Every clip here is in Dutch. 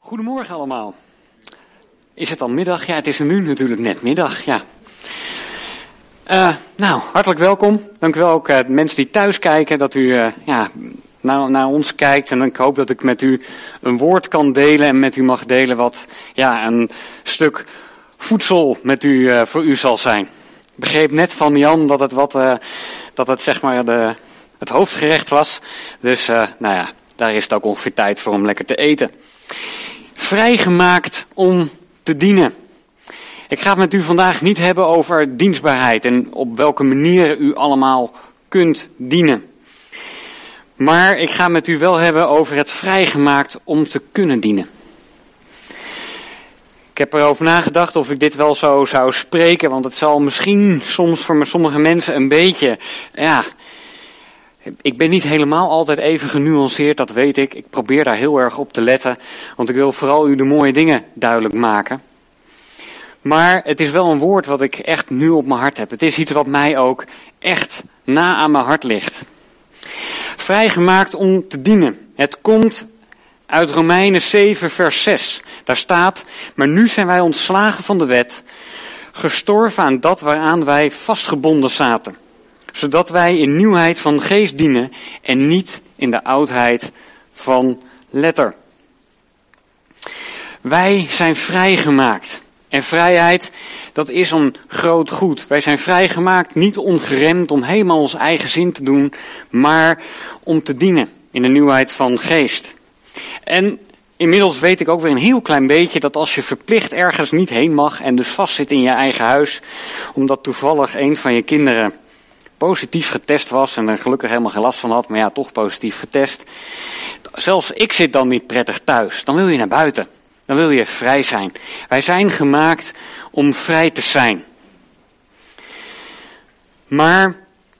Goedemorgen allemaal. Is het al middag? Ja, het is nu natuurlijk net middag, ja. Hartelijk welkom. Dank u wel ook de mensen die thuis kijken, dat u naar ons kijkt. En ik hoop dat ik met u een woord kan delen en met u mag delen wat een stuk voedsel met u voor u zal zijn. Ik begreep net van Jan dat het zeg maar het hoofdgerecht was. Dus daar is het ook ongeveer tijd voor om lekker te eten. Vrijgemaakt om te dienen. Ik ga het met u vandaag niet hebben over dienstbaarheid en op welke manier u allemaal kunt dienen. Maar ik ga het met u wel hebben over het vrijgemaakt om te kunnen dienen. Ik heb erover nagedacht of ik dit wel zo zou spreken, want het zal misschien soms voor sommige mensen een beetje, ik ben niet helemaal altijd even genuanceerd, dat weet ik. Ik probeer daar heel erg op te letten, want ik wil vooral u de mooie dingen duidelijk maken. Maar het is wel een woord wat ik echt nu op mijn hart heb. Het is iets wat mij ook echt na aan mijn hart ligt. Vrijgemaakt om te dienen. Het komt uit Romeinen 7 vers 6. Daar staat, maar nu zijn wij ontslagen van de wet, gestorven aan dat waaraan wij vastgebonden zaten. Zodat wij in nieuwheid van geest dienen en niet in de oudheid van letter. Wij zijn vrijgemaakt. En vrijheid, dat is een groot goed. Wij zijn vrijgemaakt, niet ongeremd om helemaal ons eigen zin te doen, maar om te dienen in de nieuwheid van geest. En inmiddels weet ik ook weer een heel klein beetje dat als je verplicht ergens niet heen mag en dus vastzit in je eigen huis, omdat toevallig een van je kinderen positief getest was en er gelukkig helemaal geen last van had, maar toch positief getest. Zelfs ik zit dan niet prettig thuis. Dan wil je naar buiten. Dan wil je vrij zijn. Wij zijn gemaakt om vrij te zijn. Maar,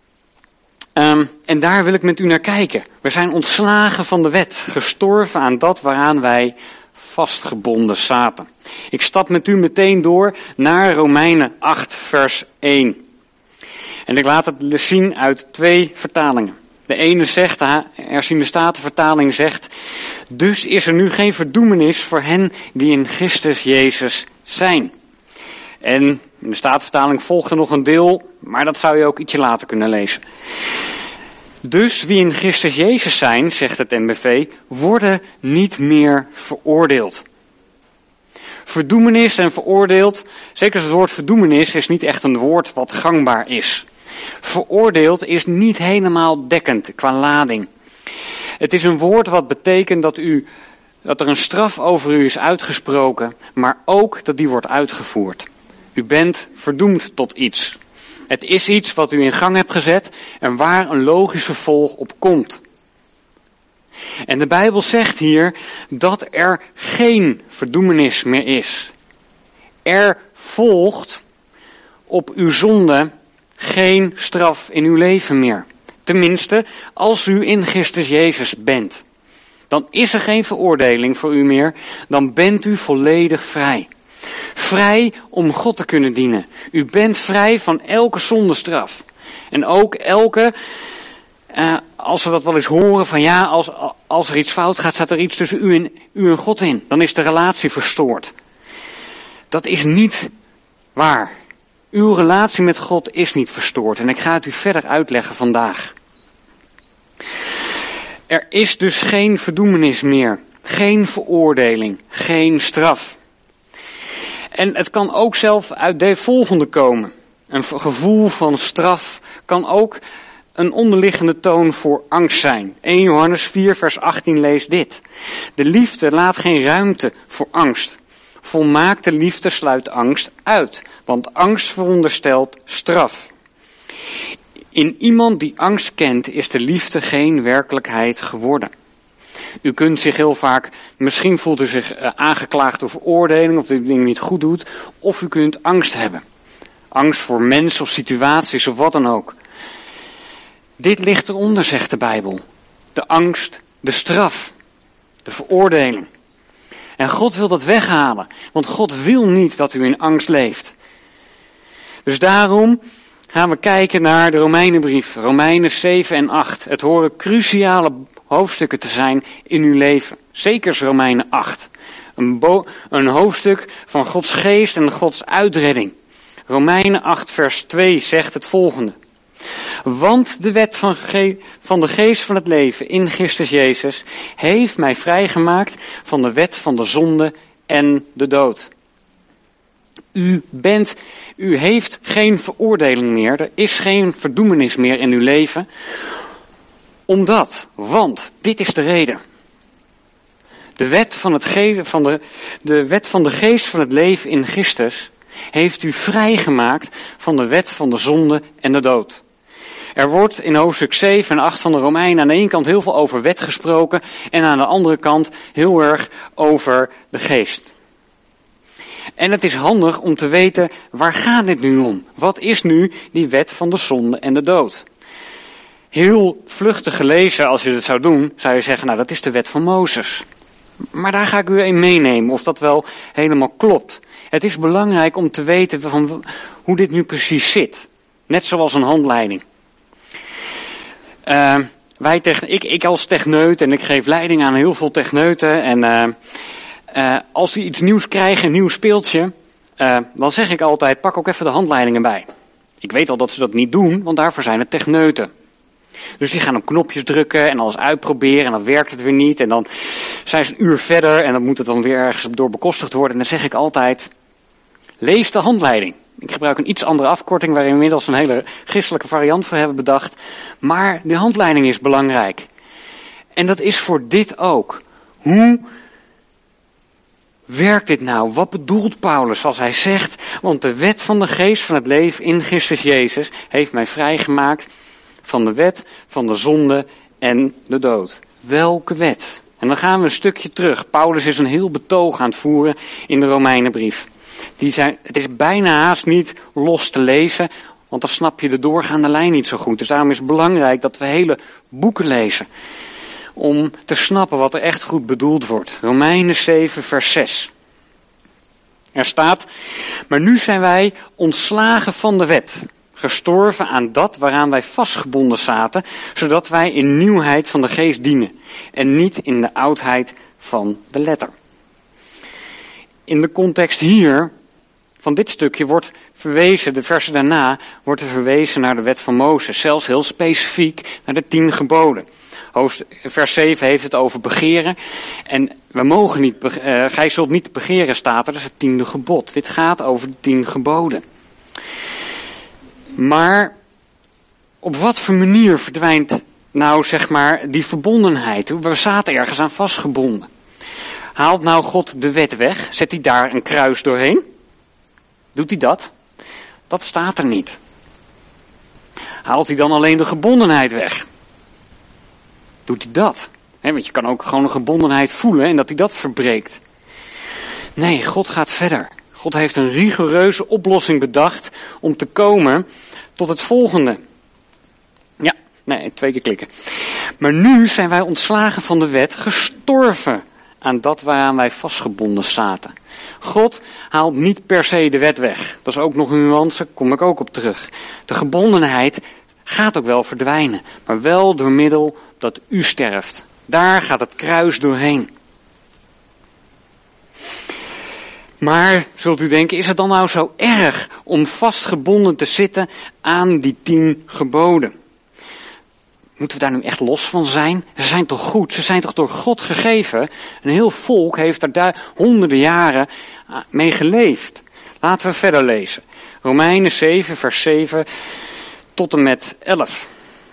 en daar wil ik met u naar kijken. We zijn ontslagen van de wet, gestorven aan dat waaraan wij vastgebonden zaten. Ik stap met u meteen door naar Romeinen 8 vers 1. En ik laat het zien uit 2 vertalingen. De ene zegt, de herziende statenvertaling zegt, dus is er nu geen verdoemenis voor hen die in Christus Jezus zijn. En in de statenvertaling volgt er nog een deel, maar dat zou je ook ietsje later kunnen lezen. Dus wie in Christus Jezus zijn, zegt het NBV, worden niet meer veroordeeld. Verdoemenis en veroordeeld, zeker het woord verdoemenis is niet echt een woord wat gangbaar is. Veroordeeld is niet helemaal dekkend qua lading. Het is een woord wat betekent dat er een straf over u is uitgesproken, maar ook dat die wordt uitgevoerd. U bent verdoemd tot iets. Het is iets wat u in gang hebt gezet en waar een logisch vervolg op komt. En de Bijbel zegt hier dat er geen verdoemenis meer is. Er volgt op uw zonde geen straf in uw leven meer. Tenminste, als u in Christus Jezus bent. Dan is er geen veroordeling voor u meer. Dan bent u volledig vrij. Vrij om God te kunnen dienen. U bent vrij van elke zondestraf. En ook elke, als we dat wel eens horen van als er iets fout gaat, staat er iets tussen u en God in. Dan is de relatie verstoord. Dat is niet waar. Uw relatie met God is niet verstoord en ik ga het u verder uitleggen vandaag. Er is dus geen verdoemenis meer, geen veroordeling, geen straf. En het kan ook zelf uit de volgende komen. Een gevoel van straf kan ook een onderliggende toon voor angst zijn. 1 Johannes 4 vers 18 leest dit. De liefde laat geen ruimte voor angst. Volmaakte liefde sluit angst uit, want angst veronderstelt straf. In iemand die angst kent is de liefde geen werkelijkheid geworden. U kunt zich heel vaak, misschien voelt u zich aangeklaagd door veroordeling of dat u dingen niet goed doet, of u kunt angst hebben. Angst voor mensen of situaties of wat dan ook. Dit ligt eronder, zegt de Bijbel. De angst, de straf, de veroordeling. En God wil dat weghalen, want God wil niet dat u in angst leeft. Dus daarom gaan we kijken naar de Romeinenbrief, Romeinen 7 en 8. Het horen cruciale hoofdstukken te zijn in uw leven. Zeker is Romeinen 8. Een hoofdstuk van Gods geest en Gods uitredding. Romeinen 8 vers 2 zegt het volgende. Want de wet van de geest van het leven in Christus Jezus heeft mij vrijgemaakt van de wet van de zonde en de dood. U heeft geen veroordeling meer, er is geen verdoemenis meer in uw leven. Want, dit is de reden. De wet van de geest van het leven in Christus heeft u vrijgemaakt van de wet van de zonde en de dood. Er wordt in hoofdstuk 7 en 8 van de Romeinen aan de ene kant heel veel over wet gesproken en aan de andere kant heel erg over de geest. En het is handig om te weten, waar gaat dit nu om? Wat is nu die wet van de zonde en de dood? Heel vluchtig gelezen, als je het zou doen, zou je zeggen, nou dat is de wet van Mozes. Maar daar ga ik u in meenemen, of dat wel helemaal klopt. Het is belangrijk om te weten van hoe dit nu precies zit. Net zoals een handleiding. Ik als techneut, en ik geef leiding aan heel veel techneuten. En als die iets nieuws krijgen, een nieuw speeltje, dan zeg ik altijd, pak ook even de handleidingen bij. Ik weet al dat ze dat niet doen, want daarvoor zijn het techneuten. Dus die gaan op knopjes drukken en alles uitproberen en dan werkt het weer niet. En dan zijn ze een uur verder en dan moet het dan weer ergens door bekostigd worden. En dan zeg ik altijd, lees de handleiding. Ik gebruik een iets andere afkorting waar we inmiddels een hele christelijke variant voor hebben bedacht. Maar de handleiding is belangrijk. En dat is voor dit ook. Hoe werkt dit nou? Wat bedoelt Paulus als hij zegt, want de wet van de geest van het leven in Christus Jezus heeft mij vrijgemaakt van de wet van de zonde en de dood. Welke wet? En dan gaan we een stukje terug. Paulus is een heel betoog aan het voeren in de Romeinenbrief. Het is bijna haast niet los te lezen, want dan snap je de doorgaande lijn niet zo goed. Dus daarom is het belangrijk dat we hele boeken lezen. Om te snappen wat er echt goed bedoeld wordt. Romeinen 7 vers 6. Er staat, maar nu zijn wij ontslagen van de wet. Gestorven aan dat waaraan wij vastgebonden zaten, zodat wij in nieuwheid van de geest dienen. En niet in de oudheid van de letter. In de context hier, van dit stukje, wordt verwezen, de versen daarna, wordt er verwezen naar de wet van Mozes. Zelfs heel specifiek naar de 10 geboden. Vers 7 heeft het over begeren. En we mogen niet, gij zult niet begeren staat er, dat is het 10e gebod. Dit gaat over de 10 geboden. Maar op wat voor manier verdwijnt nou zeg maar die verbondenheid? We zaten ergens aan vastgebonden. Haalt nou God de wet weg? Zet hij daar een kruis doorheen? Doet hij dat? Dat staat er niet. Haalt hij dan alleen de gebondenheid weg? Doet hij dat? Want je kan ook gewoon een gebondenheid voelen en dat hij dat verbreekt. Nee, God gaat verder. God heeft een rigoureuze oplossing bedacht om te komen tot het volgende. Ja, nee, 2 keer klikken. Maar nu zijn wij ontslagen van de wet, gestorven aan dat waaraan wij vastgebonden zaten. God haalt niet per se de wet weg. Dat is ook nog een nuance, kom ik ook op terug. De gebondenheid gaat ook wel verdwijnen, maar wel door middel dat u sterft. Daar gaat het kruis doorheen. Maar, zult u denken, is het dan nou zo erg om vastgebonden te zitten aan die 10 geboden? Moeten we daar nu echt los van zijn? Ze zijn toch goed? Ze zijn toch door God gegeven? Een heel volk heeft daar honderden jaren mee geleefd. Laten we verder lezen. Romeinen 7 vers 7 tot en met 11.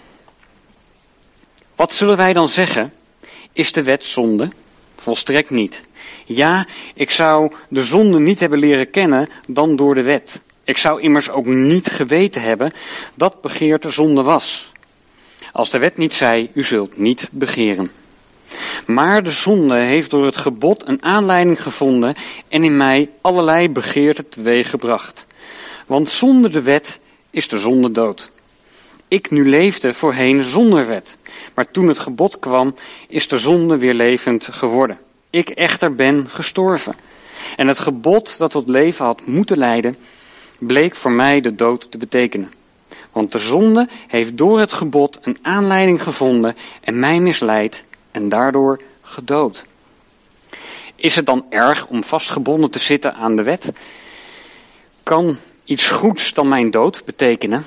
Wat zullen wij dan zeggen? Is de wet zonde? Volstrekt niet. Ja, ik zou de zonde niet hebben leren kennen dan door de wet. Ik zou immers ook niet geweten hebben dat begeerte zonde was. Als de wet niet zei, u zult niet begeren. Maar de zonde heeft door het gebod een aanleiding gevonden en in mij allerlei begeerten teweeggebracht. Want zonder de wet is de zonde dood. Ik nu leefde voorheen zonder wet, maar toen het gebod kwam, is de zonde weer levend geworden. Ik echter ben gestorven. En het gebod dat tot leven had moeten leiden, bleek voor mij de dood te betekenen. Want de zonde heeft door het gebod een aanleiding gevonden en mij misleid en daardoor gedood. Is het dan erg om vastgebonden te zitten aan de wet? Kan iets goeds dan mijn dood betekenen?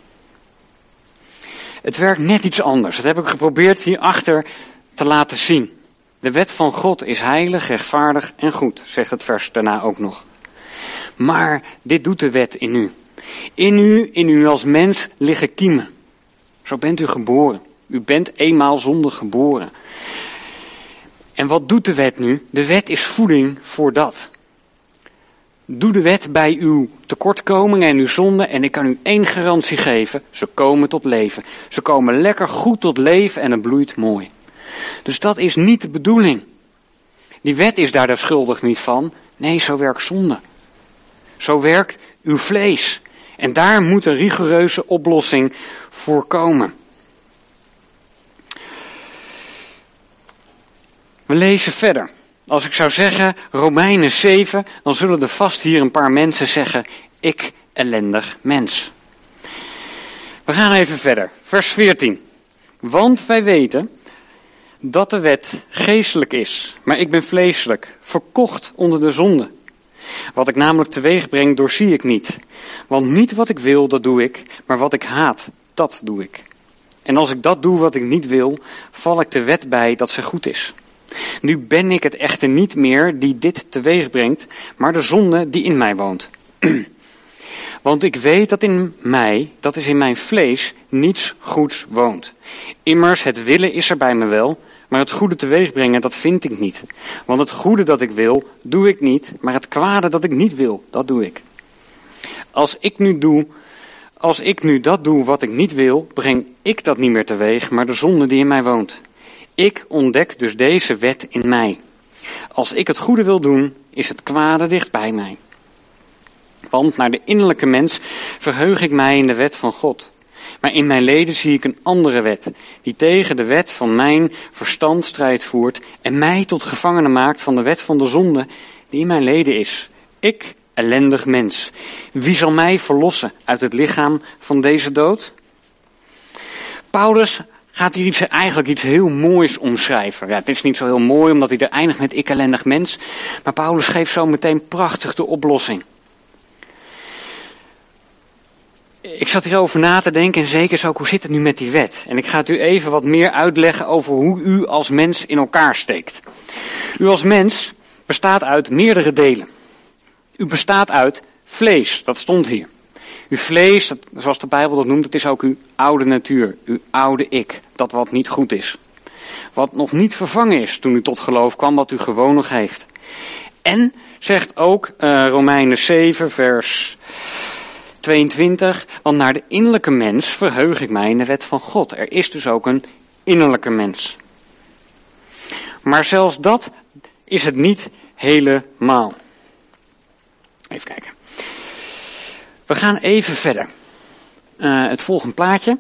Het werkt net iets anders. Dat heb ik geprobeerd hierachter te laten zien. De wet van God is heilig, rechtvaardig en goed, zegt het vers daarna ook nog. Maar dit doet de wet in u. In u als mens liggen kiemen. Zo bent u geboren. U bent eenmaal zondig geboren. En wat doet de wet nu? De wet is voeding voor dat. Doe de wet bij uw tekortkomingen en uw zonden en ik kan u 1 garantie geven. Ze komen tot leven. Ze komen lekker goed tot leven en het bloeit mooi. Dus dat is niet de bedoeling. Die wet is daar schuldig niet van. Nee, zo werkt zonde. Zo werkt uw vlees. En daar moet een rigoureuze oplossing voor komen. We lezen verder. Als ik zou zeggen Romeinen 7, dan zullen er vast hier een paar mensen zeggen, ik ellendig mens. We gaan even verder. Vers 14. Want wij weten dat de wet geestelijk is, maar ik ben vleeselijk, verkocht onder de zonde. Wat ik namelijk teweeg breng, doorzie ik niet. Want niet wat ik wil, dat doe ik, maar wat ik haat, dat doe ik. En als ik dat doe wat ik niet wil, val ik de wet bij dat ze goed is. Nu ben ik het echter niet meer die dit teweeg brengt, maar de zonde die in mij woont. Want ik weet dat in mij, dat is in mijn vlees, niets goeds woont. Immers, het willen is er bij me wel, maar het goede teweeg brengen, dat vind ik niet. Want het goede dat ik wil, doe ik niet, maar het kwade dat ik niet wil, dat doe ik. Als ik nu dat doe wat ik niet wil, breng ik dat niet meer teweeg, maar de zonde die in mij woont. Ik ontdek dus deze wet in mij. Als ik het goede wil doen, is het kwade dicht bij mij. Want naar de innerlijke mens verheug ik mij in de wet van God. Maar in mijn leden zie ik een andere wet, die tegen de wet van mijn verstand strijd voert en mij tot gevangene maakt van de wet van de zonde die in mijn leden is. Ik, ellendig mens, wie zal mij verlossen uit het lichaam van deze dood? Paulus gaat hier eigenlijk iets heel moois omschrijven. Ja, het is niet zo heel mooi omdat hij er eindigt met ik ellendig mens, maar Paulus geeft zo meteen prachtig de oplossing. Ik zat hierover na te denken en zeker zo, hoe zit het nu met die wet? En ik ga het u even wat meer uitleggen over hoe u als mens in elkaar steekt. U als mens bestaat uit meerdere delen. U bestaat uit vlees, dat stond hier. Uw vlees, zoals de Bijbel dat noemt, dat is ook uw oude natuur, uw oude ik, dat wat niet goed is. Wat nog niet vervangen is toen u tot geloof kwam, wat u gewoon nog heeft. En, zegt ook Romeinen 7 vers 22, want naar de innerlijke mens verheug ik mij in de wet van God. Er is dus ook een innerlijke mens. Maar zelfs dat is het niet helemaal. Even kijken. We gaan even verder. Het volgende plaatje.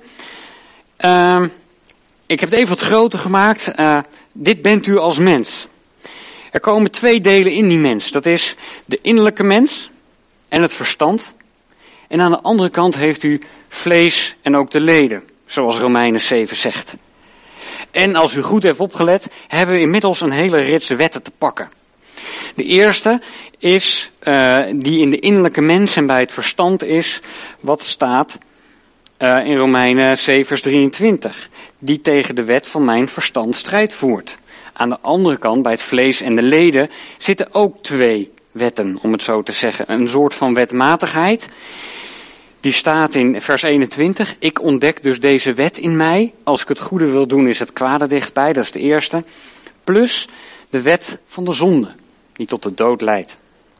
Ik heb het even wat groter gemaakt. Dit bent u als mens. Er komen 2 delen in die mens. Dat is de innerlijke mens en het verstand. En aan de andere kant heeft u vlees en ook de leden, zoals Romeinen 7 zegt. En als u goed heeft opgelet, hebben we inmiddels een hele rits wetten te pakken. De eerste is, die in de innerlijke mens en bij het verstand is, wat staat in Romeinen 7 vers 23. Die tegen de wet van mijn verstand strijd voert. Aan de andere kant, bij het vlees en de leden, zitten ook 2 wetten, om het zo te zeggen. Een soort van wetmatigheid. Die staat in vers 21. Ik ontdek dus deze wet in mij. Als ik het goede wil doen, is het kwade dichtbij. Dat is de eerste. Plus de wet van de zonde, die tot de dood leidt.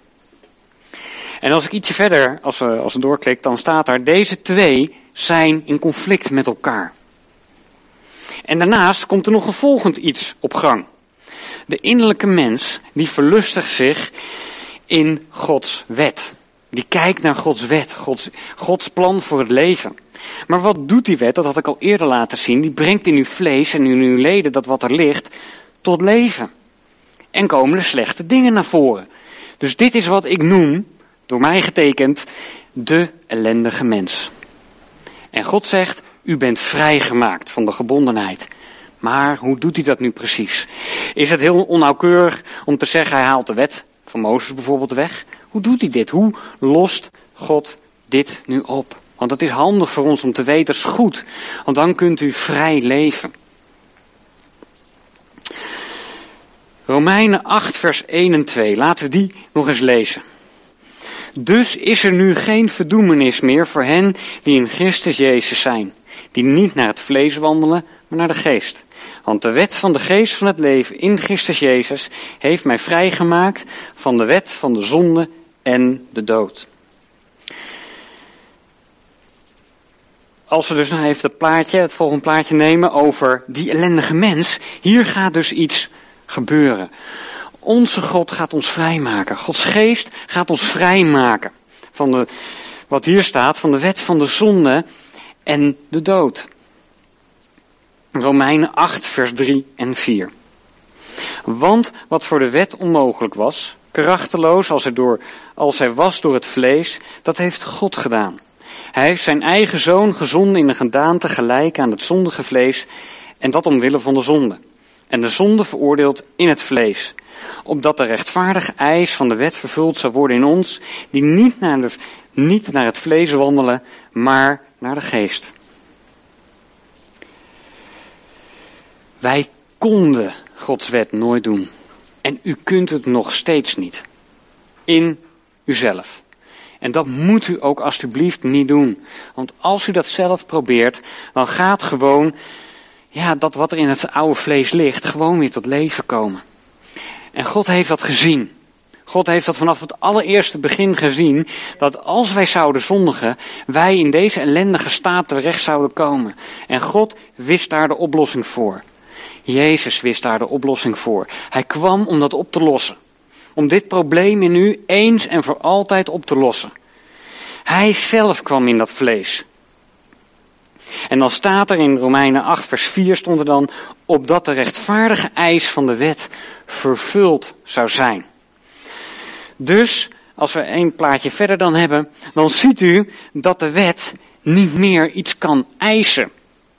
En als ik ietsje verder, als we doorklikt, dan staat daar, deze 2 zijn in conflict met elkaar. En daarnaast komt er nog een volgend iets op gang. De innerlijke mens, die verlustigt zich in Gods wet. Die kijkt naar Gods wet, Gods plan voor het leven. Maar wat doet die wet? Dat had ik al eerder laten zien. Die brengt in uw vlees en in uw leden, dat wat er ligt, tot leven. En komen er slechte dingen naar voren. Dus dit is wat ik noem, door mij getekend, de ellendige mens. En God zegt, u bent vrijgemaakt van de gebondenheid. Maar hoe doet hij dat nu precies? Is het heel onnauwkeurig om te zeggen, hij haalt de wet van Mozes bijvoorbeeld weg? Hoe doet hij dit? Hoe lost God dit nu op? Want het is handig voor ons om te weten, dat is goed. Want dan kunt u vrij leven. Romeinen 8 vers 1 en 2. Laten we die nog eens lezen. Dus is er nu geen verdoemenis meer voor hen die in Christus Jezus zijn. Die niet naar het vlees wandelen, maar naar de geest. Want de wet van de geest van het leven in Christus Jezus heeft mij vrijgemaakt van de wet van de zonde en de dood. Als we dus nog even het volgende plaatje nemen over die ellendige mens. Hier gaat dus iets gebeuren. Onze God gaat ons vrijmaken. Gods geest gaat ons vrijmaken van wat hier staat, van de wet van de zonde en de dood. Romeinen 8 vers 3 en 4. Want wat voor de wet onmogelijk was, krachteloos als hij was door het vlees, dat heeft God gedaan. Hij heeft zijn eigen zoon gezonden in een gedaante gelijk aan het zondige vlees, en dat omwille van de zonde. En de zonde veroordeeld in het vlees, opdat de rechtvaardige eis van de wet vervuld zou worden in ons, die niet naar het vlees wandelen, maar naar de geest. Wij konden Gods wet nooit doen. En u kunt het nog steeds niet. In uzelf. En dat moet u ook alstublieft niet doen. Want als u dat zelf probeert, dan gaat gewoon, dat wat er in het oude vlees ligt, gewoon weer tot leven komen. En God heeft dat gezien. God heeft dat vanaf het allereerste begin gezien, dat als wij zouden zondigen, wij in deze ellendige staat terecht zouden komen. En God wist daar de oplossing voor. Jezus wist daar de oplossing voor. Hij kwam om dat op te lossen. Om dit probleem in u eens en voor altijd op te lossen. Hij zelf kwam in dat vlees. En dan staat er in Romeinen 8 vers 4 stond er dan, opdat de rechtvaardige eis van de wet vervuld zou zijn. Dus, als we één plaatje verder dan hebben, dan ziet u dat de wet niet meer iets kan eisen.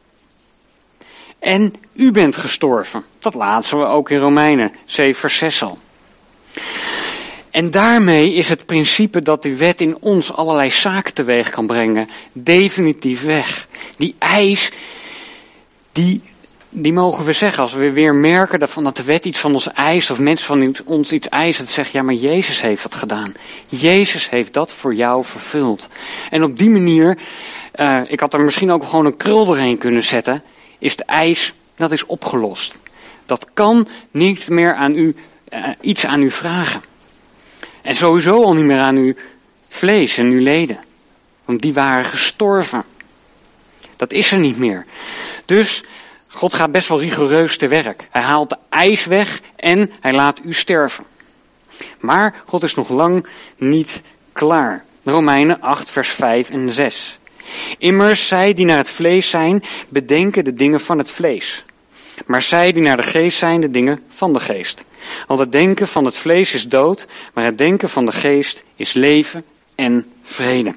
En u bent gestorven. Dat laten we ook in Romeinen 7 vers 6 al. En daarmee is het principe dat die wet in ons allerlei zaken teweeg kan brengen, definitief weg. Die eis, die mogen we zeggen als we weer merken dat de wet iets van ons eist, of mensen van ons iets eisen, dat zeggen, ja maar Jezus heeft dat gedaan. Jezus heeft dat voor jou vervuld. En op die manier, ik had er misschien ook gewoon een krul doorheen kunnen zetten, is de eis, dat is opgelost. Dat kan niet meer aan u, iets aan u vragen. En sowieso al niet meer aan uw vlees en uw leden. Want die waren gestorven. Dat is er niet meer. Dus God gaat best wel rigoureus te werk. Hij haalt de eis weg en hij laat u sterven. Maar God is nog lang niet klaar. Romeinen 8 vers 5 en 6. Immers zij die naar het vlees zijn, bedenken de dingen van het vlees. Maar zij die naar de geest zijn, de dingen van de geest. Want het denken van het vlees is dood, maar het denken van de geest is leven en vrede.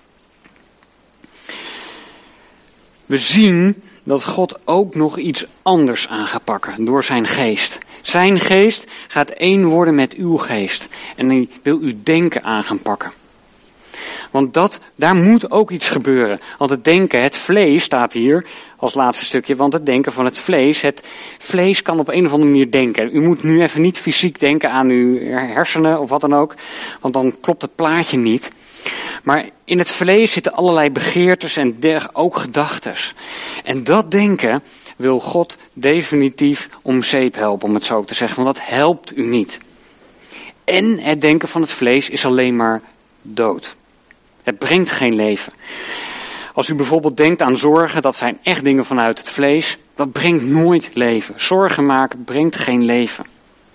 We zien dat God ook nog iets anders aan gaat pakken door zijn geest. Zijn geest gaat één worden met uw geest. En hij wil uw denken aan gaan pakken. Want daar moet ook iets gebeuren. Want het denken, het vlees staat hier als laatste stukje. Want het denken van het vlees kan op een of andere manier denken. U moet nu even niet fysiek denken aan uw hersenen of wat dan ook. Want dan klopt het plaatje niet. Maar in het vlees zitten allerlei begeertes en ook gedachtes. En dat denken wil God definitief om zeep helpen, om het zo te zeggen. Want dat helpt u niet. En het denken van het vlees is alleen maar dood. Het brengt geen leven. Als u bijvoorbeeld denkt aan zorgen, dat zijn echt dingen vanuit het vlees. Dat brengt nooit leven. Zorgen maken brengt geen leven.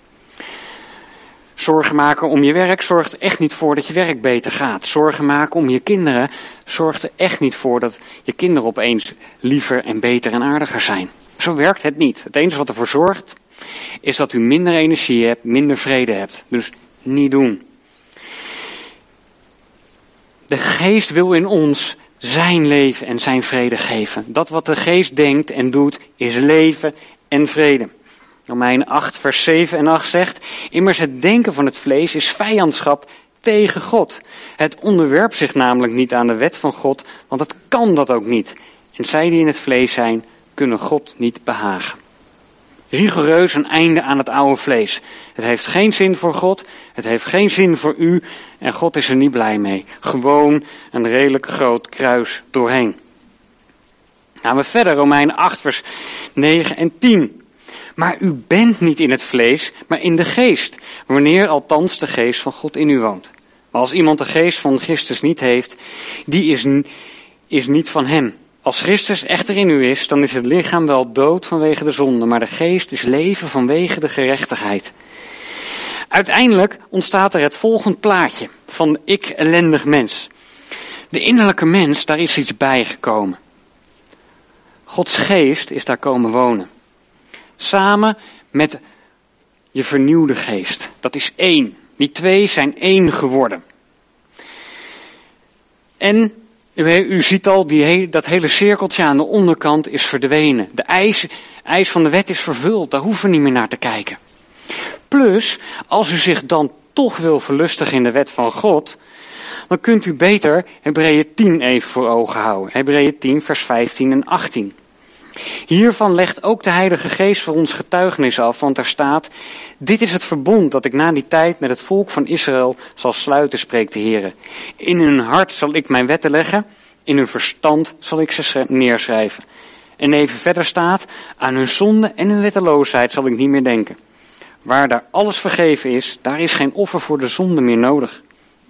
Zorgen maken om je werk zorgt er echt niet voor dat je werk beter gaat. Zorgen maken om je kinderen zorgt er echt niet voor dat je kinderen opeens liever en beter en aardiger zijn. Zo werkt het niet. Het enige wat ervoor zorgt is dat u minder energie hebt, minder vrede hebt. Dus niet doen. De geest wil in ons zijn leven en zijn vrede geven. Dat wat de geest denkt en doet is leven en vrede. Romeinen 8 vers 7 en 8 zegt, immers het denken van het vlees is vijandschap tegen God. Het onderwerpt zich namelijk niet aan de wet van God, want het kan dat ook niet. En zij die in het vlees zijn, kunnen God niet behagen. Rigoureus een einde aan het oude vlees. Het heeft geen zin voor God, het heeft geen zin voor u en God is er niet blij mee. Gewoon een redelijk groot kruis doorheen. Gaan we verder, Romeinen 8 vers 9 en 10. Maar u bent niet in het vlees, maar in de geest, wanneer althans de geest van God in u woont. Maar als iemand de geest van Christus niet heeft, die is niet van hem. Als Christus echter in u is, dan is het lichaam wel dood vanwege de zonde, maar de geest is leven vanwege de gerechtigheid. Uiteindelijk ontstaat er het volgende plaatje van ik ellendig mens. De innerlijke mens, daar is iets bijgekomen. Gods geest is daar komen wonen. Samen met je vernieuwde geest. Dat is één. Die twee zijn één geworden. En u ziet al, dat hele cirkeltje aan de onderkant is verdwenen. De eis van de wet is vervuld, daar hoeven we niet meer naar te kijken. Plus, als u zich dan toch wil verlustigen in de wet van God, dan kunt u beter Hebreeën 10 even voor ogen houden. Hebreeën 10 vers 15 en 18. Hiervan legt ook de Heilige Geest voor ons getuigenis af, want er staat, dit is het verbond dat ik na die tijd met het volk van Israël zal sluiten, spreekt de Heer. In hun hart zal ik mijn wetten leggen, in hun verstand zal ik ze neerschrijven. En even verder staat, aan hun zonde en hun wetteloosheid zal ik niet meer denken. Waar daar alles vergeven is, daar is geen offer voor de zonde meer nodig.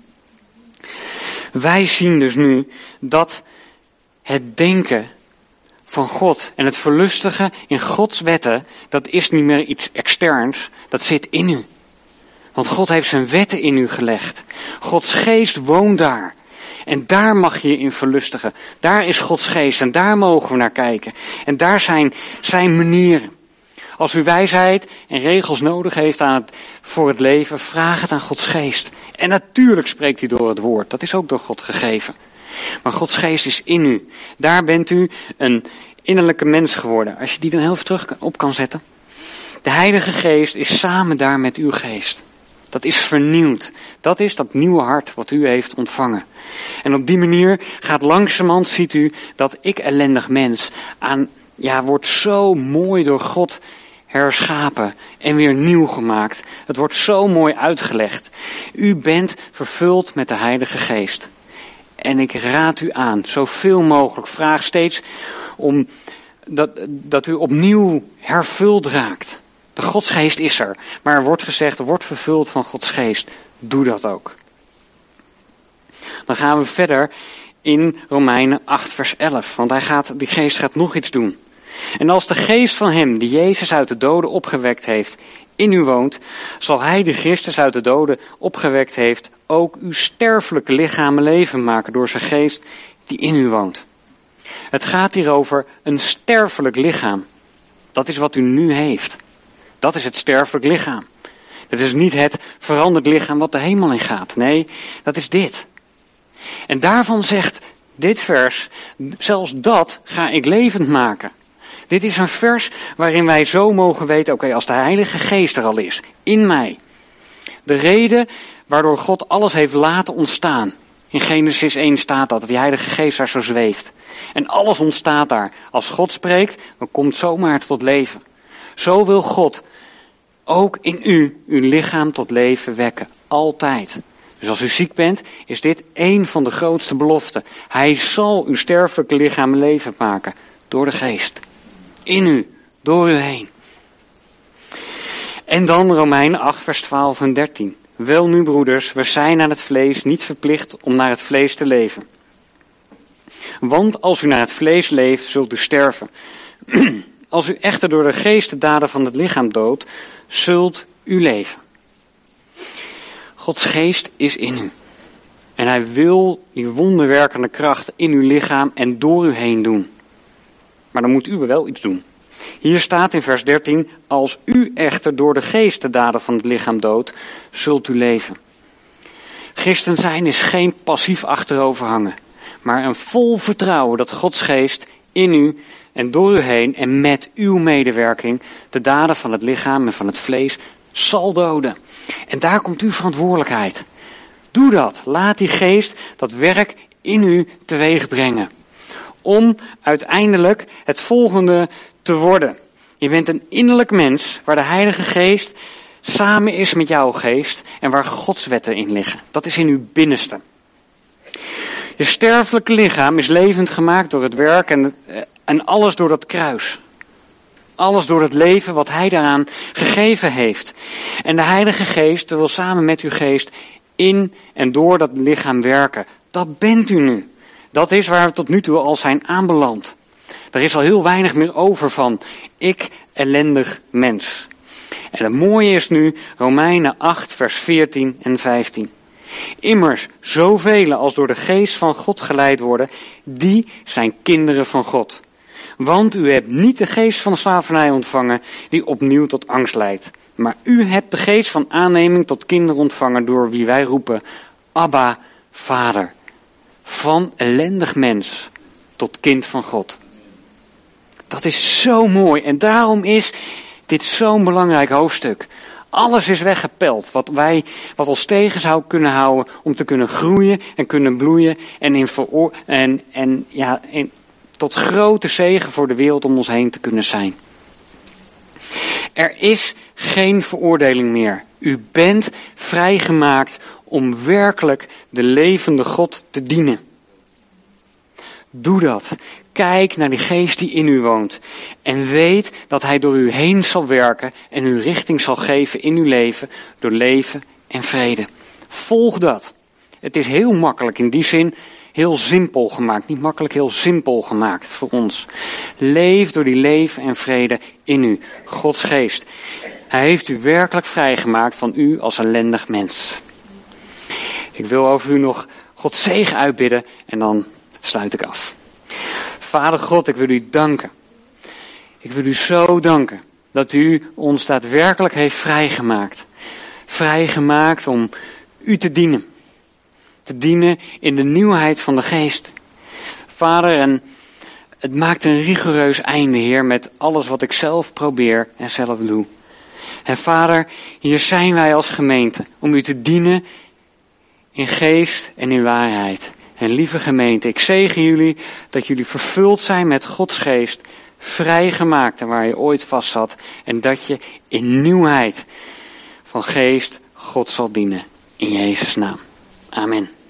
Wij zien dus nu dat het denken van God en het verlustigen in Gods wetten, dat is niet meer iets externs, dat zit in u. Want God heeft zijn wetten in u gelegd. Gods geest woont daar. En daar mag je je in verlustigen. Daar is Gods geest en daar mogen we naar kijken. En daar zijn zijn manieren. Als u wijsheid en regels nodig heeft voor het leven, vraag het aan Gods geest. En natuurlijk spreekt hij door het woord, dat is ook door God gegeven. Maar Gods geest is in u. Daar bent u een innerlijke mens geworden. Als je die dan heel even terug op kan zetten. De Heilige Geest is samen daar met uw geest. Dat is vernieuwd. Dat is dat nieuwe hart wat u heeft ontvangen. En op die manier gaat langzamerhand, ziet u, dat ik ellendig mens wordt zo mooi door God herschapen en weer nieuw gemaakt. Het wordt zo mooi uitgelegd. U bent vervuld met de Heilige Geest. En ik raad u aan, zoveel mogelijk, vraag steeds om dat u opnieuw hervuld raakt. De Godsgeest is er, maar er wordt gezegd, word vervuld van Gods geest. Doe dat ook. Dan gaan we verder in Romeinen 8 vers 11, want die geest gaat nog iets doen. En als de geest van hem, die Jezus uit de doden opgewekt heeft, in u woont, zal hij die Christus uit de doden opgewekt heeft, ook uw sterfelijke lichamen leven maken door zijn geest die in u woont. Het gaat hier over een sterfelijk lichaam. Dat is wat u nu heeft. Dat is het sterfelijk lichaam. Dat is niet het veranderd lichaam wat de hemel in gaat. Nee, dat is dit. En daarvan zegt dit vers, zelfs dat ga ik levend maken. Dit is een vers waarin wij zo mogen weten, oké, als de Heilige Geest er al is, in mij. De reden waardoor God alles heeft laten ontstaan. In Genesis 1 staat dat die Heilige Geest daar zo zweeft. En alles ontstaat daar. Als God spreekt, dan komt zomaar tot leven. Zo wil God ook in u, uw lichaam tot leven wekken. Altijd. Dus als u ziek bent, is dit één van de grootste beloften. Hij zal uw sterfelijke lichaam levend maken. Door de Geest. In u. Door u heen. En dan Romeinen 8 vers 12 en 13. Wel nu, broeders, we zijn aan het vlees niet verplicht om naar het vlees te leven. Want als u naar het vlees leeft, zult u sterven. Als u echter door de geest de daden van het lichaam doodt, zult u leven. Gods geest is in u. En hij wil die wonderwerkende kracht in uw lichaam en door u heen doen. Maar dan moet u wel iets doen. Hier staat in vers 13, als u echter door de geest de daden van het lichaam doodt, zult u leven. Christen zijn is geen passief achteroverhangen. maar een vol vertrouwen dat Gods geest in u en door u heen en met uw medewerking de daden van het lichaam en van het vlees zal doden. En daar komt uw verantwoordelijkheid. Doe dat. Laat die geest dat werk in u teweeg brengen. Om uiteindelijk het volgende te worden. Je bent een innerlijk mens waar de Heilige Geest samen is met jouw geest en waar Gods wetten in liggen. Dat is in uw binnenste. Je sterfelijke lichaam is levend gemaakt door het werk en alles door dat kruis. Alles door het leven wat hij daaraan gegeven heeft. En de Heilige Geest wil samen met uw geest in en door dat lichaam werken. Dat bent u nu. Dat is waar we tot nu toe al zijn aanbeland. Er is al heel weinig meer over van ik ellendig mens. En het mooie is nu Romeinen 8 vers 14 en 15. Immers, zoveel als door de geest van God geleid worden, die zijn kinderen van God. Want u hebt niet de geest van de slavernij ontvangen, die opnieuw tot angst leidt. Maar u hebt de geest van aanneming tot kinderen ontvangen, door wie wij roepen, Abba, Vader. Van ellendig mens tot kind van God. Dat is zo mooi en daarom is dit zo'n belangrijk hoofdstuk. Alles is weggepeld wat ons tegen zou kunnen houden om te kunnen groeien en kunnen bloeien en tot grote zegen voor de wereld om ons heen te kunnen zijn. Er is geen veroordeling meer. U bent vrijgemaakt om werkelijk de levende God te dienen. Doe dat. Kijk naar die geest die in u woont. En weet dat hij door u heen zal werken en u richting zal geven in uw leven door leven en vrede. Volg dat. Het is heel makkelijk in die zin, heel simpel gemaakt. Niet makkelijk, heel simpel gemaakt voor ons. Leef door die leven en vrede in u. Gods geest. Hij heeft u werkelijk vrijgemaakt van u als ellendig mens. Ik wil over u nog Gods zegen uitbidden en dan sluit ik af. Vader God, ik wil u danken. Ik wil u zo danken dat u ons daadwerkelijk heeft vrijgemaakt. Vrijgemaakt om u te dienen. Te dienen in de nieuwheid van de geest. Vader, en het maakt een rigoureus einde, Heer, met alles wat ik zelf probeer en zelf doe. En Vader, hier zijn wij als gemeente om u te dienen in geest en in waarheid. En lieve gemeente, ik zegen jullie dat jullie vervuld zijn met Gods geest, vrijgemaakt en waar je ooit vast zat. En dat je in nieuwheid van geest God zal dienen. In Jezus' naam. Amen.